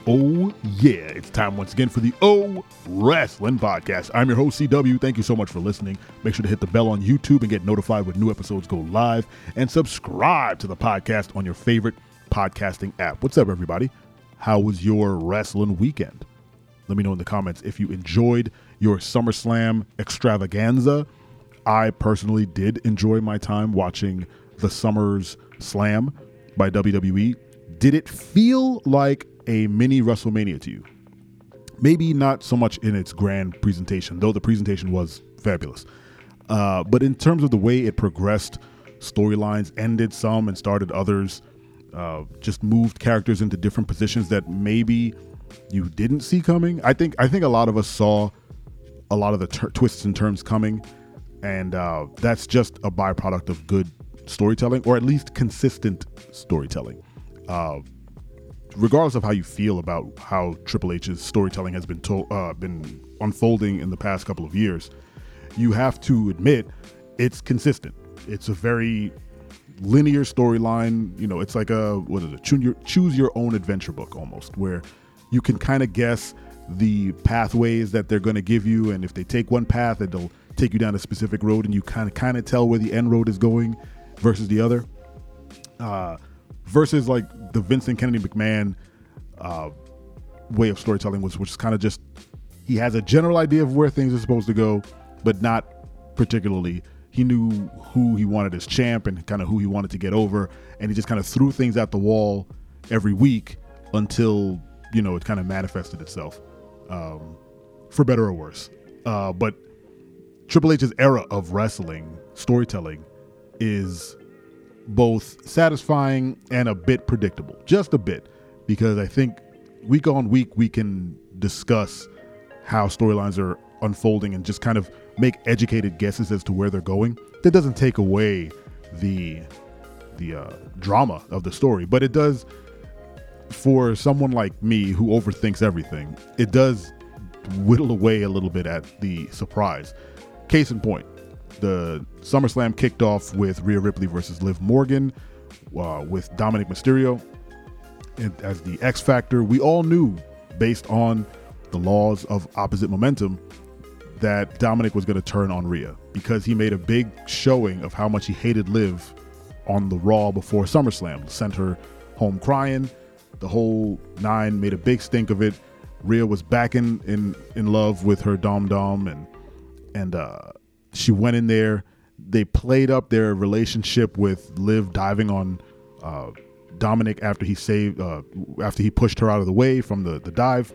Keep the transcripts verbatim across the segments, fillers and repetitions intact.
Oh yeah, it's time once again for the O Wrestling Podcast. I'm your host, C W. Thank you so much for listening. Make sure to hit the bell on YouTube and get notified when new episodes go live, and subscribe to the podcast on your favorite podcasting app. What's up, everybody? How was your wrestling weekend? Let me know in the comments if you enjoyed your SummerSlam extravaganza. I personally did enjoy my time watching the Summer's Slam by W W E. Did it feel like a mini WrestleMania to you? Maybe not so much in its grand presentation, though the presentation was fabulous. Uh, but in terms of the way it progressed, storylines ended some and started others, uh, just moved characters into different positions that maybe you didn't see coming. I think I think a lot of us saw a lot of the ter- twists and turns coming, and uh, that's just a byproduct of good storytelling, or at least consistent storytelling. Uh, regardless of how you feel about how Triple H's storytelling has been to- uh, been unfolding in the past couple of years, you have to admit it's consistent. It's a very linear storyline. You know, it's like a, what is it, choose your, choose your own adventure book almost, where you can kind of guess the pathways that they're going to give you, and if they take one path, it'll take you down a specific road, and you kind of kind of tell where the end road is going versus the other. Uh, versus like the Vincent Kennedy McMahon uh, way of storytelling, was which is kind of just, he has a general idea of where things are supposed to go, but not particularly. He knew who he wanted as champ and kind of who he wanted to get over, and he just kind of threw things at the wall every week until, you know, it kind of manifested itself, um, for better or worse. Uh, but Triple H's era of wrestling storytelling is both satisfying and a bit predictable, just a bit, because I think week on week we can discuss how storylines are unfolding and just kind of make educated guesses as to where they're going. That doesn't take away the the uh, drama of the story, but it does, for someone like me who overthinks everything, it does whittle away a little bit at the surprise. Case in point, the SummerSlam kicked off with Rhea Ripley versus Liv Morgan, uh, with Dominic Mysterio as the X Factor. We all knew, based on the laws of opposite momentum, that Dominic was going to turn on Rhea, because he made a big showing of how much he hated Liv on the Raw before SummerSlam. Sent her home crying, the whole nine, made a big stink of it. Rhea was back in in, in love with her Dom Dom, and and uh, she went in there. They played up their relationship with Liv diving on uh, Dominic after he saved, uh, after he pushed her out of the way from the, the dive,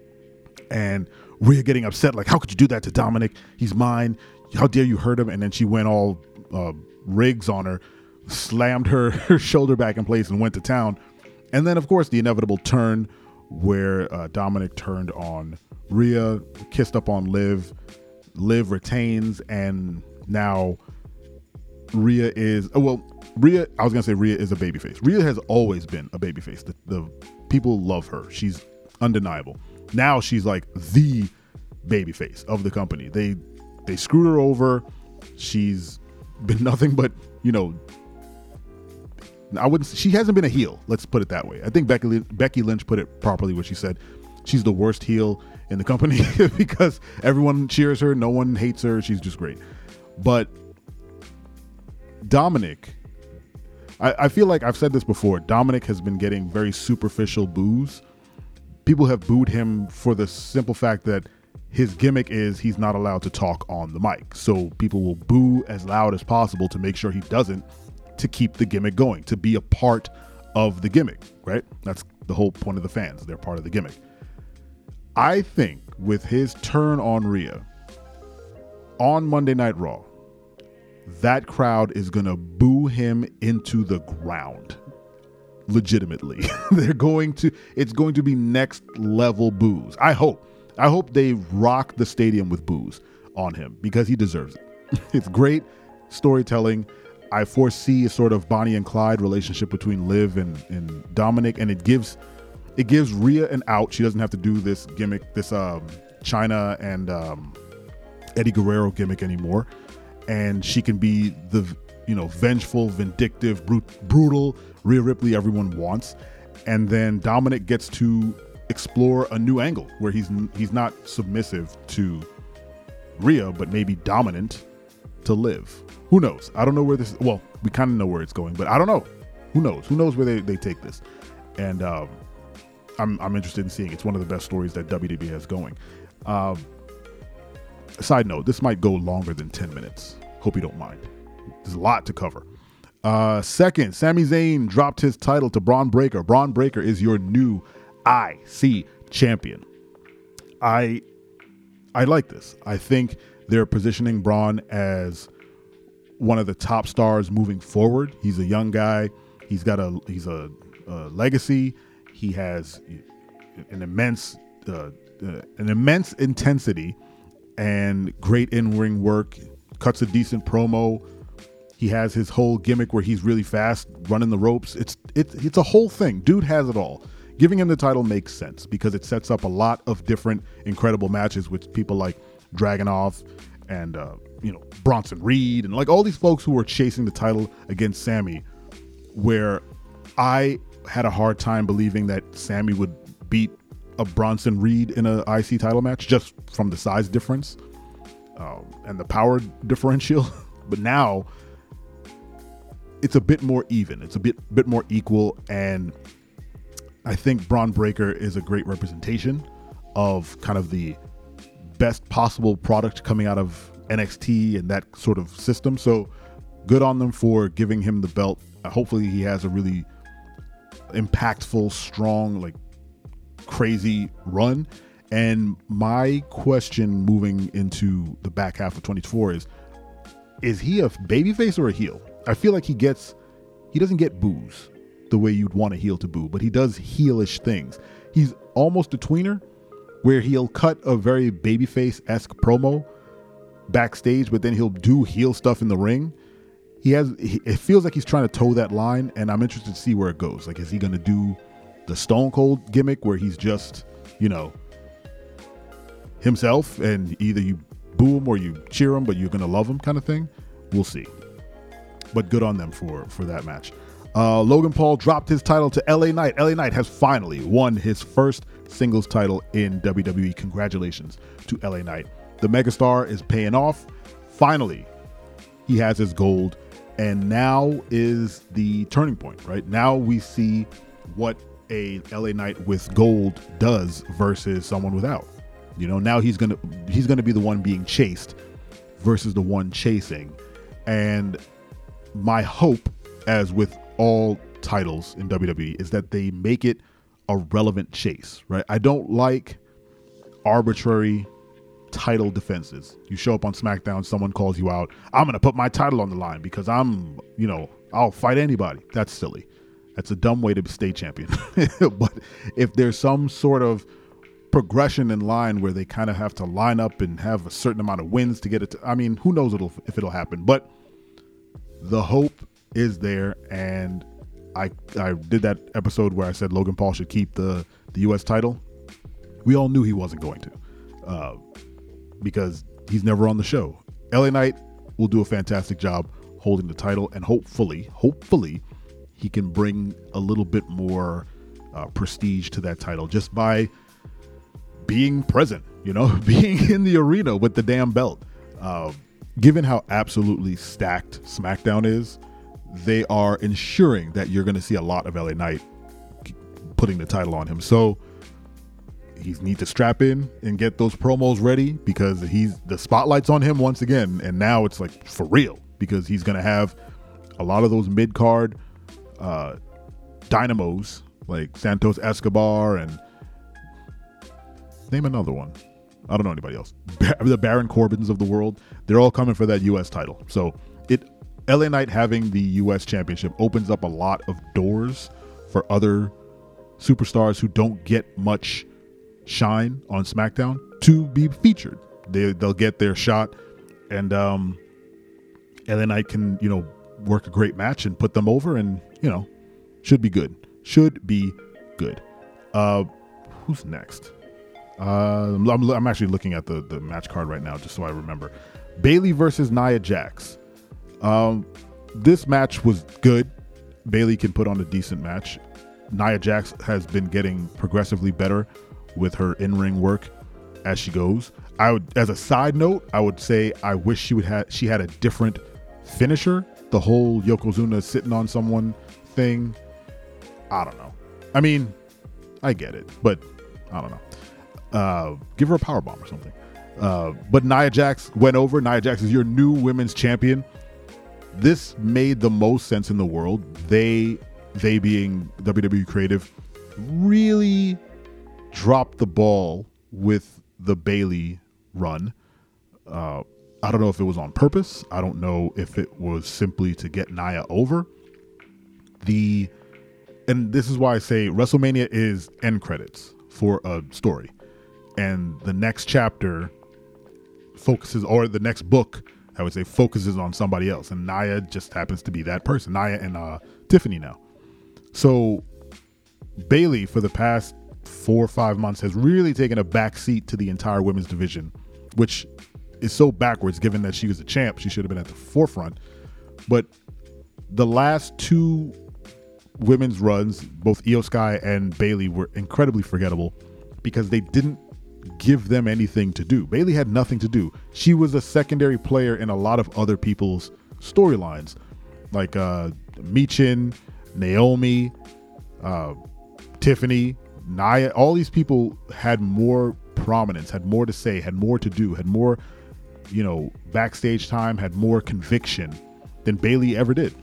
and Rhea getting upset, like, how could you do that to Dominic? He's mine. How dare you hurt him? And then she went all uh, Riggs on her, slammed her, her shoulder back in place and went to town. And then, of course, the inevitable turn where uh, Dominic turned on Rhea, kissed up on Liv. Liv retains, and now Rhea is, oh, well, Rhea, I was going to say Rhea is a babyface. Rhea has always been a babyface. The, the people love her. She's undeniable. Now she's like the babyface of the company. They they screwed her over. She's been nothing but, you know, I wouldn't, she hasn't been a heel. Let's put it that way. I think Becky, Becky Lynch put it properly when she said she's the worst heel in the company because everyone cheers her. No one hates her. She's just great. But Dominic, I, I feel like I've said this before. Dominic has been getting very superficial boos. People have booed him for the simple fact that his gimmick is he's not allowed to talk on the mic. So people will boo as loud as possible to make sure he doesn't, to keep the gimmick going, to be a part of the gimmick, right? That's the whole point of the fans. They're part of the gimmick. I think with his turn on Rhea on Monday Night Raw, that crowd is going to boo him into the ground. Legitimately. They're going to, it's going to be next level boos. I hope. I hope they rock the stadium with boos on him, because he deserves it. It's great storytelling. I foresee a sort of Bonnie and Clyde relationship between Liv and, and Dominic, and it gives it gives Rhea an out. She doesn't have to do this gimmick, this um, Chyna and um, Eddie Guerrero gimmick anymore, and she can be the, you know, vengeful, vindictive, brut- brutal Rhea Ripley everyone wants. And then Dominic gets to explore a new angle where he's he's not submissive to Rhea, but maybe dominant to Liv. Who knows? I don't know where this, well, we kind of know where it's going, but I don't know. Who knows? Who knows where they, they take this? And um, I'm I'm interested in seeing. It's one of the best stories that W W E has going. Uh, side note, this might go longer than ten minutes. Hope you don't mind. There's a lot to cover. Uh, second, Sami Zayn dropped his title to Braun Breaker. Braun Breaker is your new I C champion. I I like this. I think they're positioning Braun as one of the top stars moving forward. He's a young guy. He's got a he's a, a legacy. He has an immense uh, uh, an immense intensity and great in-ring work. Cuts a decent promo. He has his whole gimmick where he's really fast, running the ropes. It's it's it's a whole thing. Dude has it all. Giving him the title makes sense because it sets up a lot of different incredible matches with people like Dragunov and uh, you know Bronson Reed and like all these folks who were chasing the title against Sami, where I had a hard time believing that Sami would beat a Bronson Reed in a I C title match just from the size difference um, and the power differential. But now it's a bit more even. It's a bit bit more equal, and I think Braun Breaker is a great representation of kind of the best possible product coming out of N X T and that sort of system. So good on them for giving him the belt. Uh, hopefully he has a really impactful, strong, like crazy run. And my question moving into the back half of twenty-four is, is he a babyface or a heel? I feel like he gets, he doesn't get boos the way you'd want a heel to boo, but he does heelish things. He's almost a tweener where he'll cut a very babyface-esque promo backstage, but then he'll do heel stuff in the ring. He has, it feels like he's trying to toe that line, and I'm interested to see where it goes. Like, is he going to do the Stone Cold gimmick where he's just, you know, himself and either you boo him or you cheer him, but you're going to love him kind of thing? We'll see. But good on them for, for that match. Uh, Logan Paul dropped his title to L A Knight. L A Knight has finally won his first singles title in W W E. Congratulations to L A Knight. The megastar is paying off. Finally, he has his gold. And now is the turning point, right? Now we see what a L A Knight with gold does versus someone without. You know, now he's gonna he's gonna be the one being chased versus the one chasing. And my hope, as with all titles in W W E, is that they make it a relevant chase, right? I don't like arbitrary title defenses. You show up on SmackDown, someone calls you out. I'm going to put my title on the line because I'm, you know, I'll fight anybody. That's silly. That's a dumb way to stay champion. But if there's some sort of progression in line where they kind of have to line up and have a certain amount of wins to get it to, I mean, who knows it'll, if it'll happen. But the hope is there, and I I did that episode where I said Logan Paul should keep the, the U S title. We all knew he wasn't going to uh, because he's never on the show. L A Knight will do a fantastic job holding the title, and hopefully, hopefully, he can bring a little bit more uh, prestige to that title just by being present, you know, being in the arena with the damn belt. Uh, given how absolutely stacked SmackDown is, they are ensuring that you're going to see a lot of L A Knight putting the title on him. So he needs to strap in and get those promos ready because he's the spotlight's on him once again. And now it's like for real because he's going to have a lot of those mid-card uh, dynamos like Santos Escobar and name another one. I don't know anybody else. The Baron Corbins of the world. They're all coming for that U S title. So it L A Knight having the U S championship opens up a lot of doors for other superstars who don't get much shine on SmackDown to be featured. They, they'll get their shot, and um, L A Knight can, you know, work a great match and put them over, and, you know, should be good. Should be good. Uh, who's next? Uh, I'm, I'm actually looking at the, the match card right now just so I remember. Bayley versus Nia Jax. Um, this match was good. Bayley can put on a decent match. Nia Jax has been getting progressively better with her in-ring work as she goes. I would, as a side note, I would say I wish she would have she had a different finisher. The whole Yokozuna sitting on someone thing, I don't know. I mean, I get it, but I don't know. Uh, give her a power bomb or something. Uh, but Nia Jax went over. Nia Jax is your new women's champion. This made the most sense in the world. They, they being W W E Creative, really dropped the ball with the Bayley run. Uh, I don't know if it was on purpose. I don't know if it was simply to get Nia over. The and this is why I say WrestleMania is end credits for a story, and the next chapter focuses, or the next book, I would say, focuses on somebody else, and Nia just happens to be that person. Nia and uh, Tiffany now. So Bayley, for the past four or five months, has really taken a back seat to the entire women's division, which is so backwards given that she was a champ. She should have been at the forefront. But the last two women's runs, both Io Sky and Bayley, were incredibly forgettable because they didn't give them anything to do. Bayley had nothing to do. She was a secondary player in a lot of other people's storylines, like uh, Michin, Naomi, uh, Tiffany, Nia. All these people had more prominence, had more to say, had more to do, had more, you know, backstage time, had more conviction than Bayley ever did.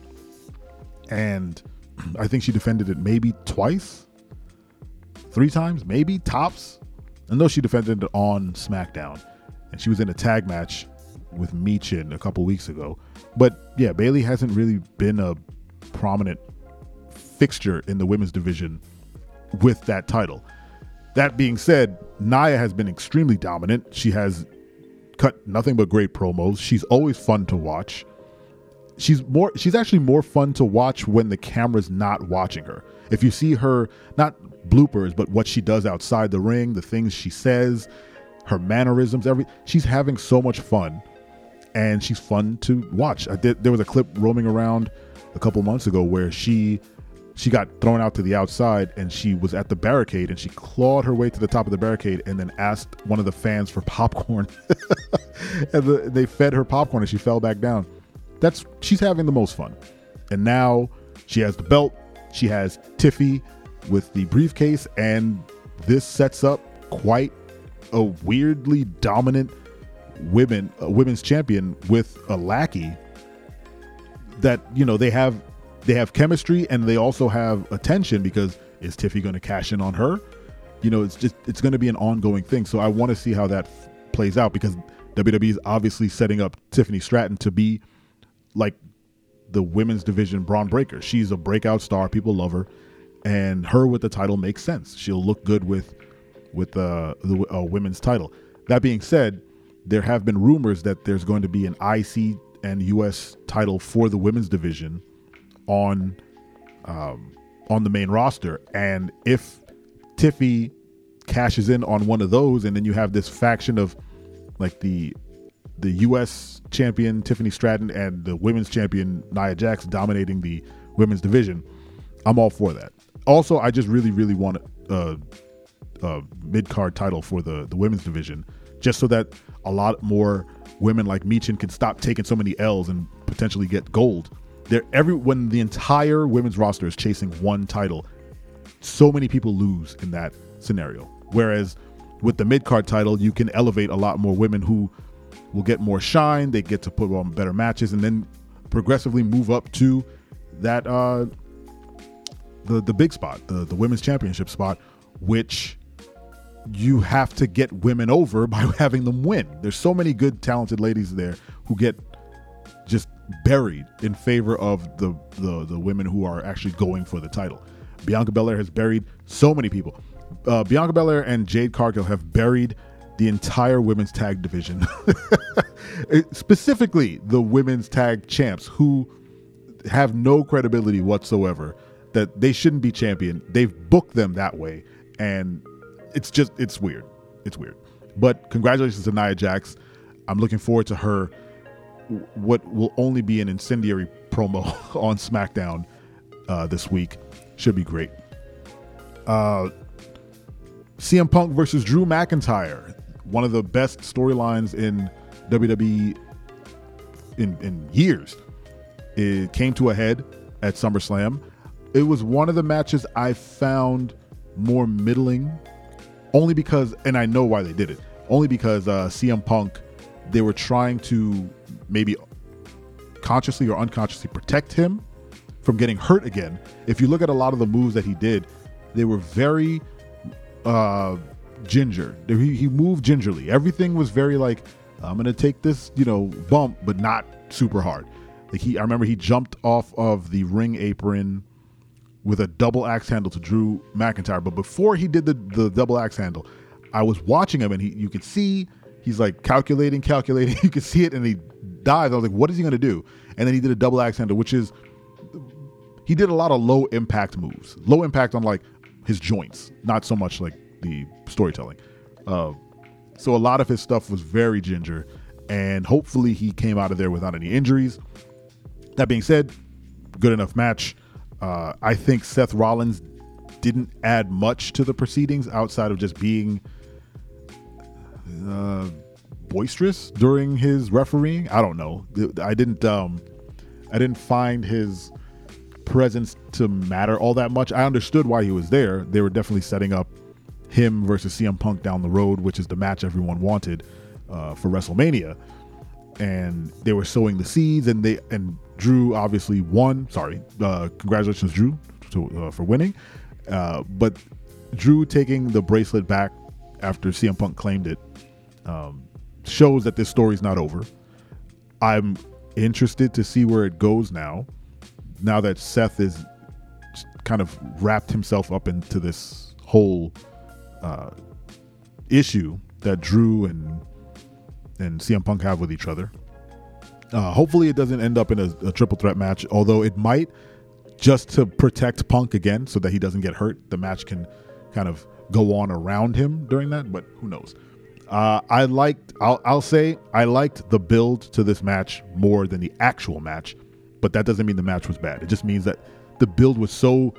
And I think she defended it maybe twice, three times, maybe tops. I know she defended it on SmackDown, and she was in a tag match with Michin a couple weeks ago. But yeah, Bayley hasn't really been a prominent fixture in the women's division with that title. That being said, Nia has been extremely dominant. She has cut nothing but great promos. She's always fun to watch. She's more she's actually more fun to watch when the camera's not watching her. If you see her, not bloopers, but what she does outside the ring, the things she says, her mannerisms, every she's having so much fun, and she's fun to watch. I did there was a clip roaming around a couple months ago where she she got thrown out to the outside, and she was at the barricade, and she clawed her way to the top of the barricade and then asked one of the fans for popcorn. And the, they fed her popcorn and she fell back down. That's she's having the most fun. And now she has the belt. She has Tiffy with the briefcase, and this sets up quite a weirdly dominant women uh, women's champion with a lackey that, you know, they have they have chemistry, and they also have attention, because is Tiffy going to cash in on her? You know, it's just it's going to be an ongoing thing. So I want to see how that f- plays out, because W W E is obviously setting up Tiffany Stratton to be like the women's division Braun Breaker. She's a breakout star. People love her, and her with the title makes sense. She'll look good with with uh, the uh, women's title. That being said, there have been rumors that there's going to be an I C and U S title for the women's division on um, on the main roster, and if Tiffy cashes in on one of those, and then you have this faction of like the the U S champion Tiffany Stratton and the women's champion Nia Jax dominating the women's division, I'm all for that. Also, I just really, really want a, a mid-card title for the, the women's division, just so that a lot more women like Michin can stop taking so many L's and potentially get gold. They're every when the entire women's roster is chasing one title, so many people lose in that scenario. Whereas with the mid-card title, you can elevate a lot more women who will get more shine. They get to put on better matches, and then progressively move up to that uh, the the big spot, the the women's championship spot, which you have to get women over by having them win. There's so many good, talented ladies there who get just buried in favor of the the, the women who are actually going for the title. Bianca Belair has buried so many people. Uh, Bianca Belair and Jade Cargill have buried the entire women's tag division, specifically the women's tag champs, who have no credibility whatsoever, that they shouldn't be champion. They've booked them that way, and it's just, it's weird. It's weird. But congratulations to Nia Jax. I'm looking forward to her, what will only be an incendiary promo on SmackDown uh, this week. Should be great. Uh, C M Punk versus Drew McIntyre, one of the best storylines in W W E in, in years. It came to a head at SummerSlam. It was one of the matches I found more middling, only because, and I know why they did it, only because uh, C M Punk, they were trying to maybe consciously or unconsciously protect him from getting hurt again. If you look at a lot of the moves that he did, they were very uh, ginger. He, he moved gingerly. Everything was very like, I'm going to take this, you know, bump, but not super hard. Like he, I remember he jumped off of the ring apron with a double axe handle to Drew McIntyre. But before he did the, the double axe handle, I was watching him and he, you could see he's like calculating, calculating. You could see it and he dives. I was like, what is he going to do? And then he did a double axe handle, which is, he did a lot of low impact moves. Low impact on like his joints, not so much like the storytelling. Uh, so a lot of his stuff was very ginger, and hopefully he came out of there without any injuries. That being said, good enough match. Uh, I think Seth Rollins didn't add much to the proceedings outside of just being uh, boisterous during his refereeing. I don't know. I didn't. Um, I didn't find his presence to matter all that much. I understood why he was there. They were definitely setting up him versus C M Punk down the road, which is the match everyone wanted uh, for WrestleMania. And they were sowing the seeds, and they and Drew obviously won. Sorry, uh, congratulations, Drew, to, uh, for winning. Uh, but Drew taking the bracelet back after C M Punk claimed it um, shows that this story's not over. I'm interested to see where it goes now. Now that Seth is kind of wrapped himself up into this whole uh, issue that Drew and and C M Punk have with each other. Uh, hopefully it doesn't end up in a, a triple threat match, although it might, just to protect Punk again so that he doesn't get hurt. The match can kind of go on around him during that, but who knows? Uh, I liked, I'll, I'll say, I liked the build to this match more than the actual match, but that doesn't mean the match was bad. It just means that the build was so,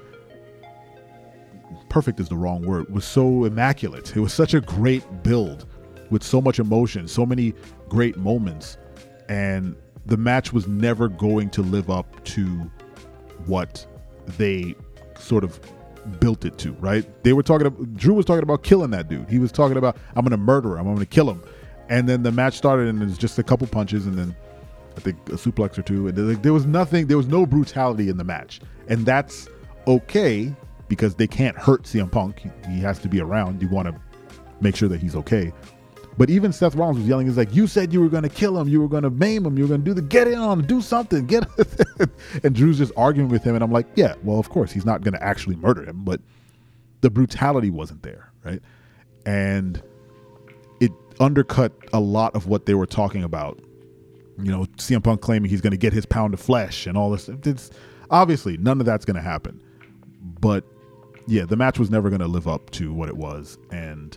perfect is the wrong word, was so immaculate. It was such a great build with so much emotion, so many great moments, and the match was never going to live up to what they sort of built it to, right? They were talking about, Drew was talking about killing that dude. He was talking about, I'm going to murder him, I'm going to kill him. And then the match started and it was just a couple punches and then I think a suplex or two. And there was nothing, there was no brutality in the match. And that's okay because they can't hurt C M Punk. He, he has to be around. You want to make sure that he's okay. But even Seth Rollins was yelling, he's like, you said you were going to kill him, you were going to maim him, you were going to do the get in on, do something, get and Drew's just arguing with him. And I'm like, yeah, well, of course, he's not going to actually murder him, but the brutality wasn't there, right? And it undercut a lot of what they were talking about. You know, C M Punk claiming he's going to get his pound of flesh and all this. It's obviously none of that's going to happen. But yeah, the match was never going to live up to what it was. And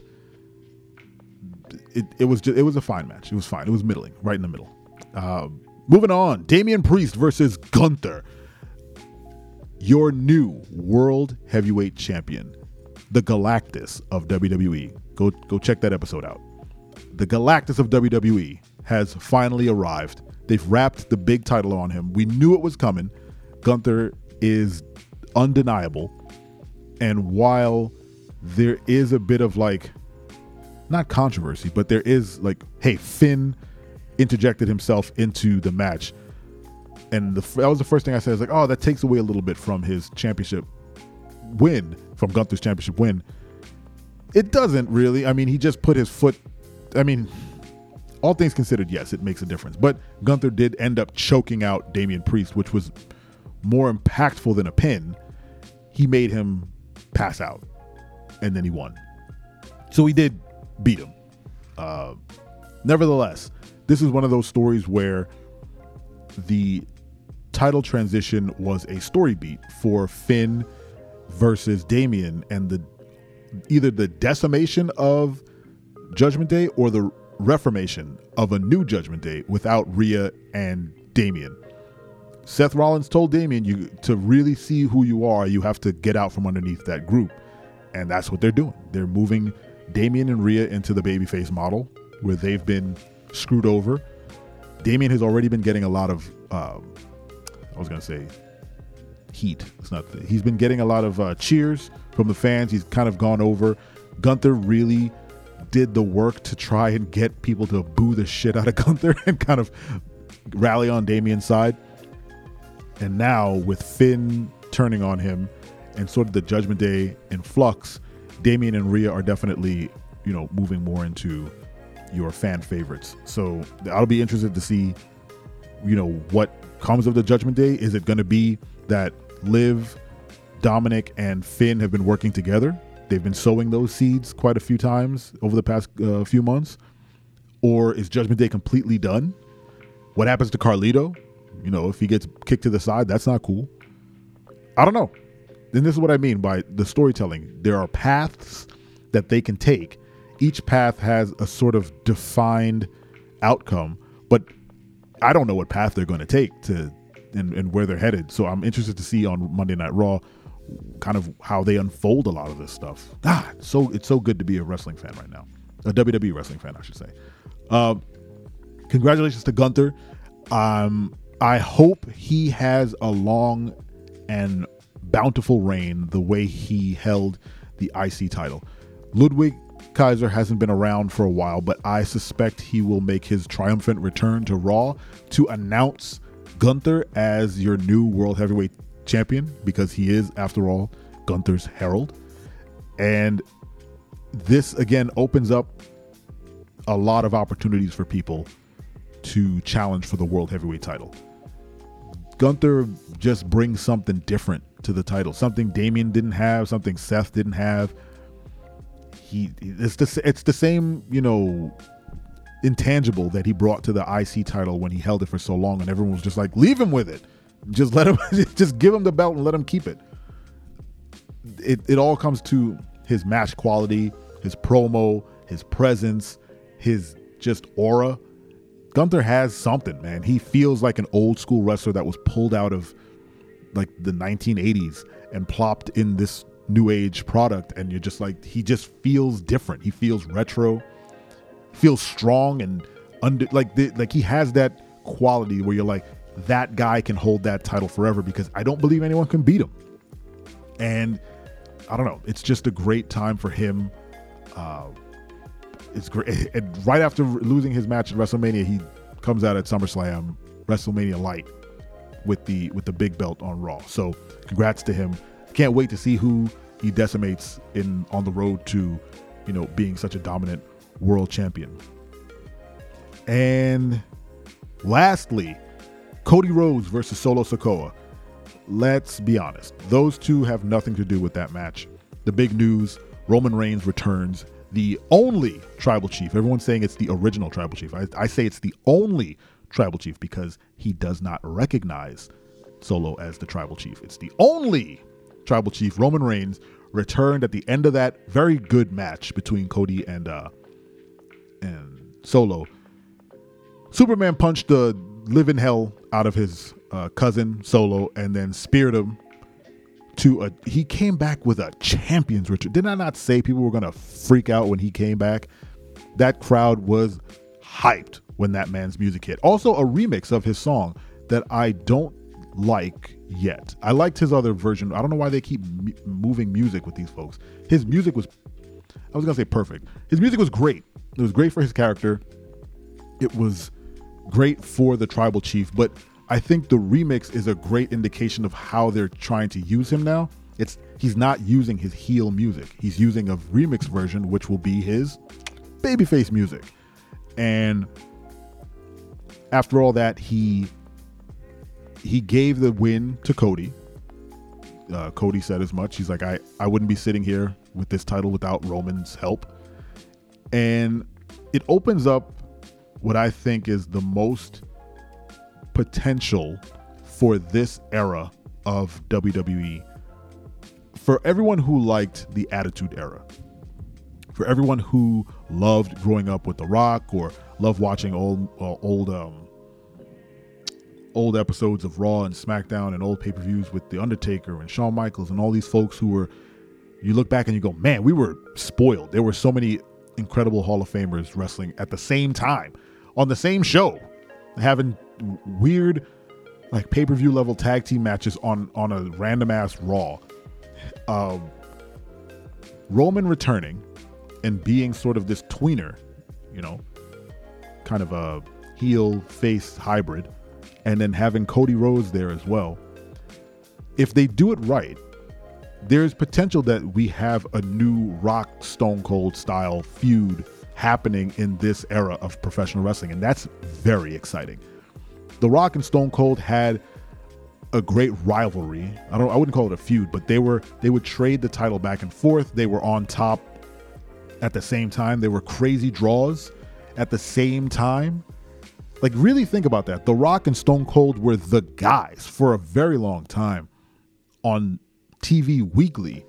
It, it was just, it was a fine match. It was fine. It was middling, right in the middle. Uh, moving on, Damian Priest versus Gunther, your new world heavyweight champion, the Galactus of W W E. Go go check that episode out. The Galactus of W W E has finally arrived. They've wrapped the big title on him. We knew it was coming. Gunther is undeniable. And while there is a bit of like, not controversy, but there is like, hey, Finn interjected himself into the match. And the, that was the first thing I said. I was like, oh, that takes away a little bit from his championship win, from Gunther's championship win. It doesn't really. I mean, he just put his foot, I mean, all things considered, yes, it makes a difference. But Gunther did end up choking out Damian Priest, which was more impactful than a pin. He made him pass out, and then he won. So he did beat him. Uh, nevertheless, this is one of those stories where the title transition was a story beat for Finn versus Damian, and the either the decimation of Judgment Day or the reformation of a new Judgment Day without Rhea and Damian. Seth Rollins told Damian, you to really see who you are, you have to get out from underneath that group. And that's what they're doing. They're moving Damian and Rhea into the babyface model where they've been screwed over. Damian has already been getting a lot of, um, I was going to say heat. It's not, the, he's been getting a lot of uh, cheers from the fans. He's kind of gone over. Gunther really did the work to try and get people to boo the shit out of Gunther and kind of rally on Damian's side. And now with Finn turning on him and sort of the Judgment Day in flux, Damian and Rhea are definitely, you know, moving more into your fan favorites. So I'll be interested to see, you know, what comes of the Judgment Day. Is it going to be that Liv, Dominic, and Finn have been working together? They've been sowing those seeds quite a few times over the past uh, few months. Or is Judgment Day completely done? What happens to Carlito? You know, if he gets kicked to the side, that's not cool. I don't know. And this is what I mean by the storytelling. There are paths that they can take. Each path has a sort of defined outcome, but I don't know what path they're going to take to and, and where they're headed. So I'm interested to see on Monday Night Raw kind of how they unfold a lot of this stuff. Ah, so it's so good to be a wrestling fan right now. A W W E wrestling fan, I should say. Uh, congratulations to Gunther. Um, I hope he has a long and bountiful reign the way he held the I C title. Ludwig Kaiser hasn't been around for a while, but I suspect he will make his triumphant return to Raw to announce Gunther as your new World Heavyweight Champion, because he is, after all, Gunther's herald. And this, again, opens up a lot of opportunities for people to challenge for the World Heavyweight title. Gunther just brings something different to the title, something Damian didn't have, something Seth didn't have. He it's the it's the same, you know, intangible that he brought to the I C title when he held it for so long, and everyone was just like, leave him with it, just let him, just give him the belt and let him keep it. It it all comes to his match quality, his promo, his presence, his just aura. Gunther has something, man. He feels like an old school wrestler that was pulled out of like the nineteen eighties and plopped in this new age product, and you're just like, he just feels different. He feels retro, feels strong, and under like the, like he has that quality where you're like, that guy can hold that title forever, because I don't believe anyone can beat him. And I don't know, it's just a great time for him. Uh, it's great. And right after losing his match at WrestleMania, he comes out at SummerSlam, WrestleMania Light, with the with the big belt on Raw. So congrats to him. Can't wait to see who he decimates in on the road to, you know, being such a dominant world champion. And lastly, Cody Rhodes versus Solo Sikoa. Let's be honest, those two have nothing to do with that match. The big news, Roman Reigns returns, the only tribal chief. Everyone's saying it's the original tribal chief. I, I say it's the only tribal chief because he does not recognize Solo as the tribal chief. It's the only tribal chief. Roman Reigns returned at the end of that very good match between Cody and uh, and Solo. Superman punched the living hell out of his uh, cousin Solo and then speared him to a. He came back with a champion's return. Did I not say people were gonna freak out when he came back? That crowd was hyped when that man's music hit. Also, a remix of his song that I don't like yet. I liked his other version. I don't know why they keep m- moving music with these folks. His music was, I was gonna say perfect. His music was great. It was great for his character. It was great for the tribal chief, but I think the remix is a great indication of how they're trying to use him now. It's he's not using his heel music. He's using a remix version, which will be his babyface music. And after all that, he he gave the win to Cody. Uh, Cody said as much. He's like, I, I wouldn't be sitting here with this title without Roman's help. And it opens up what I think is the most potential for this era of W W E. For everyone who liked the Attitude Era, for everyone who loved growing up with The Rock or loved watching old uh, old um, old episodes of Raw and SmackDown and old pay-per-views with The Undertaker and Shawn Michaels and all these folks who were, you look back and you go, man, we were spoiled. There were so many incredible Hall of Famers wrestling at the same time on the same show, having weird like pay-per-view level tag team matches on on a random ass Raw. Um, Roman returning and being sort of this tweener, you know, kind of a heel face hybrid, and then having Cody Rhodes there as well. If they do it right, there's potential that we have a new Rock Stone Cold style feud happening in this era of professional wrestling, and that's very exciting. The Rock and Stone Cold had a great rivalry. I don't I wouldn't call it a feud, but they were they would trade the title back and forth. They were on top at the same time. They were crazy draws at the same time. Like, really think about that. The Rock and Stone Cold were the guys for a very long time on T V weekly.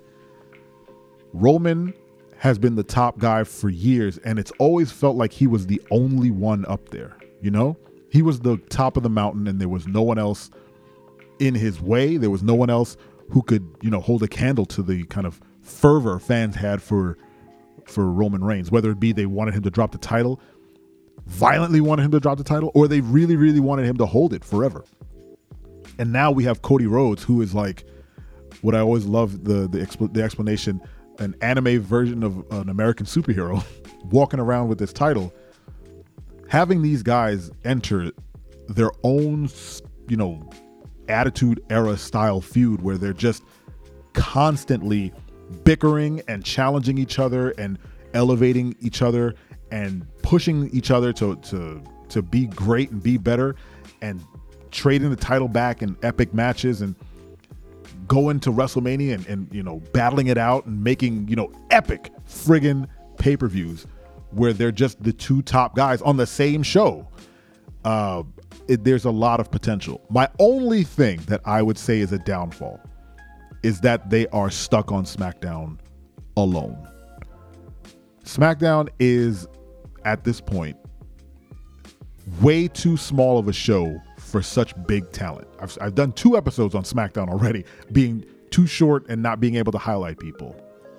Roman has been the top guy for years, and it's always felt like he was the only one up there, you know? He was the top of the mountain, and there was no one else in his way. There was no one else who could, you know, hold a candle to the kind of fervor fans had for for Roman Reigns, whether it be they wanted him to drop the title, violently wanted him to drop the title, or they really, really wanted him to hold it forever. And now we have Cody Rhodes, who is like what I always love, the the, expl- the explanation, an anime version of an American superhero walking around with this title. Having these guys enter their own, you know, Attitude Era style feud where they're just constantly bickering and challenging each other and elevating each other and pushing each other to to to be great and be better, and trading the title back in epic matches and going to WrestleMania and, and you know, battling it out and making, you know, epic friggin' pay-per-views where they're just the two top guys on the same show. Uh, it, there's a lot of potential. My only thing that I would say is a downfall is that they are stuck on SmackDown alone. SmackDown is, at this point, way too small of a show for such big talent. I've, I've done two episodes on SmackDown already, being too short and not being able to highlight people.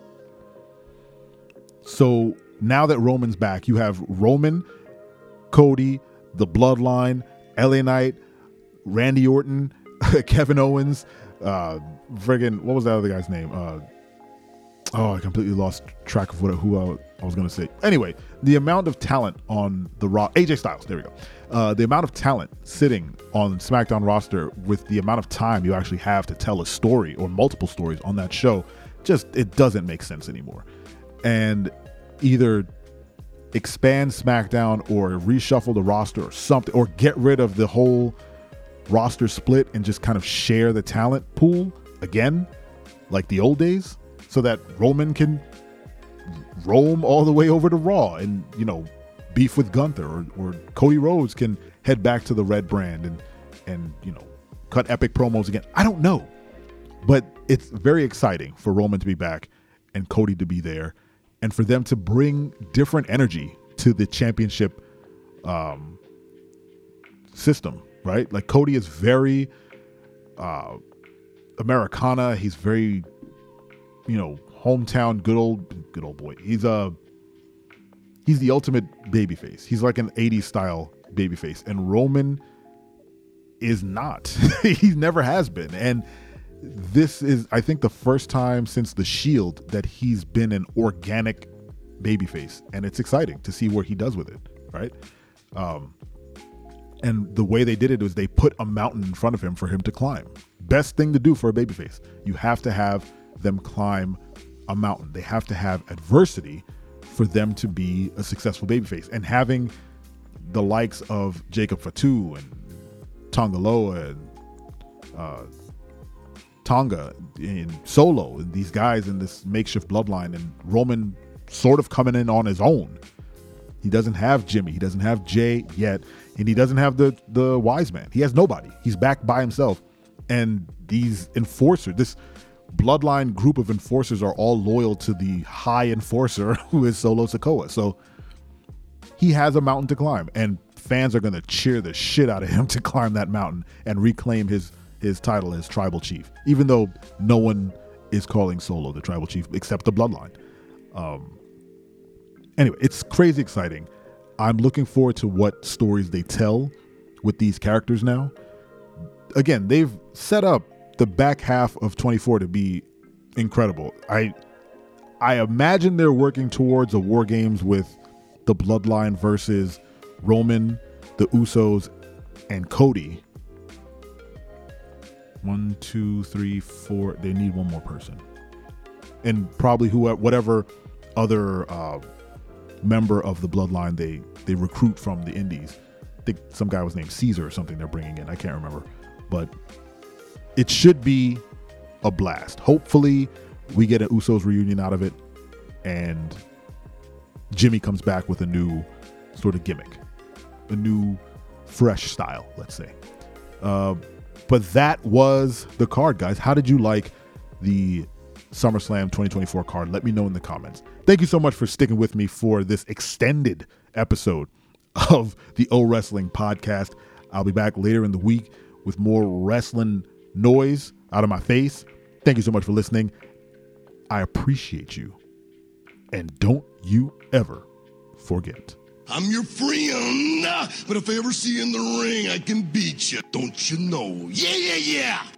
So now that Roman's back, you have Roman, Cody, the Bloodline, L A Knight, Randy Orton, Kevin Owens, uh, friggin', what was that other guy's name? Uh, oh, I completely lost track of what who I, I was going to say. Anyway, the amount of talent on the Raw, A J Styles, there we go. Uh, the amount of talent sitting on SmackDown roster with the amount of time you actually have to tell a story or multiple stories on that show, just, it doesn't make sense anymore. And either expand SmackDown or reshuffle the roster or something, or get rid of the whole roster split and just kind of share the talent pool again, like the old days, so that Roman can roam all the way over to Raw and, you know, beef with Gunther, or, or Cody Rhodes can head back to the Red brand and, and, you know, cut epic promos again. I don't know, but it's very exciting for Roman to be back and Cody to be there, and for them to bring different energy to the championship um, system, right? Like, Cody is very uh, Americana. He's very, you know, hometown, good old, good old boy. He's a, he's the ultimate babyface. He's like an eighties style babyface, and Roman is not. He never has been. And this is, I think, the first time since The Shield that he's been an organic babyface, and it's exciting to see where he does with it, right? Um, and the way they did it was they put a mountain in front of him for him to climb. Best thing to do for a babyface. You have to have them climb a mountain. They have to have adversity for them to be a successful babyface. And having the likes of Jacob Fatu and Tonga Loa and uh, Tonga and Solo, and these guys in this makeshift bloodline, and Roman sort of coming in on his own. He doesn't have Jimmy. He doesn't have Jay yet. And he doesn't have the, the wise man. He has nobody. He's back by himself. And these enforcers, this bloodline group of enforcers, are all loyal to the high enforcer who is Solo Sikoa. So he has a mountain to climb, and fans are going to cheer the shit out of him to climb that mountain and reclaim his his title as tribal chief, even though no one is calling Solo the tribal chief, except the bloodline. Um, anyway, it's crazy exciting. I'm looking forward to what stories they tell with these characters now. Again, they've set up the back half of twenty-four to be incredible. I I imagine they're working towards a War Games with the bloodline versus Roman, the Usos, and Cody. One, two, three, four. They need one more person, and probably who, whatever other uh, member of the bloodline they they recruit from the Indies. I think some guy was named Caesar or something. They're bringing in. I can't remember, but it should be a blast. Hopefully, we get an Usos reunion out of it, and Jimmy comes back with a new sort of gimmick, a new fresh style, let's say. Uh, but that was the card, guys. How did you like the SummerSlam twenty twenty-four card? Let me know in the comments. Thank you so much for sticking with me for this extended episode of the O Wrestling Podcast. I'll be back later in the week with more wrestling noise out of my face. Thank you so much for listening. I appreciate you. And don't you ever forget. I'm your friend, but if I ever see you in the ring, I can beat you. Don't you know? Yeah, yeah, yeah.